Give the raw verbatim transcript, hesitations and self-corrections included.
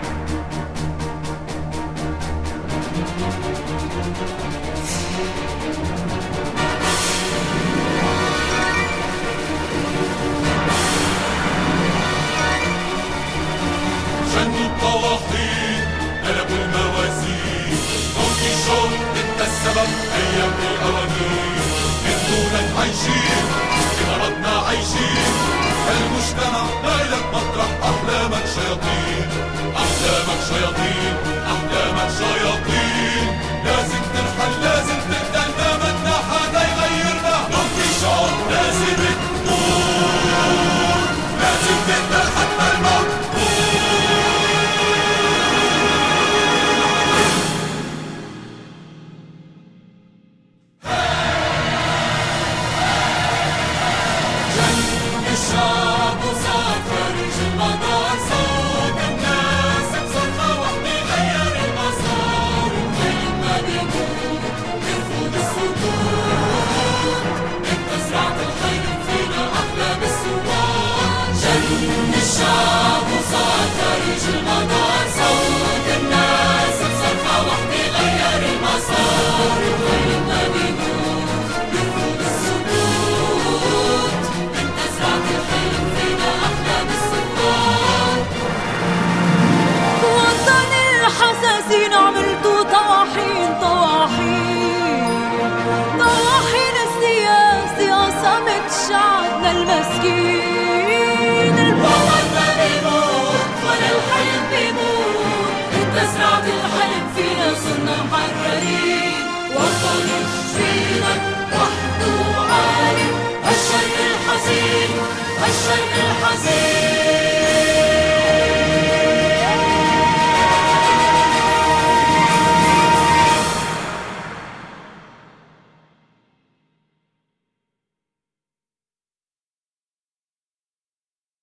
جنوا الطواحين قلبوا الموازين، دون كيشوت انت السبب ايام القوانين، من دونك عايشين بمرضنا عايشين، المجتمع لايلك مطرح احلامك شياطين، احلامك شياطين احلامك شياطين، لازم ترحل لازم تقتل ما بدنا حدا يغيرنا، دون كيشوت لازم تموت، لازم تقتل حتى الموت. الشعب وصار خارج المدار، صوت الناس بصرخة وحدة غير المسار، الخيل ما بيموت يرفض السكوت، انت زرعت الخيل فينا أحلام الثوار، جن الشعب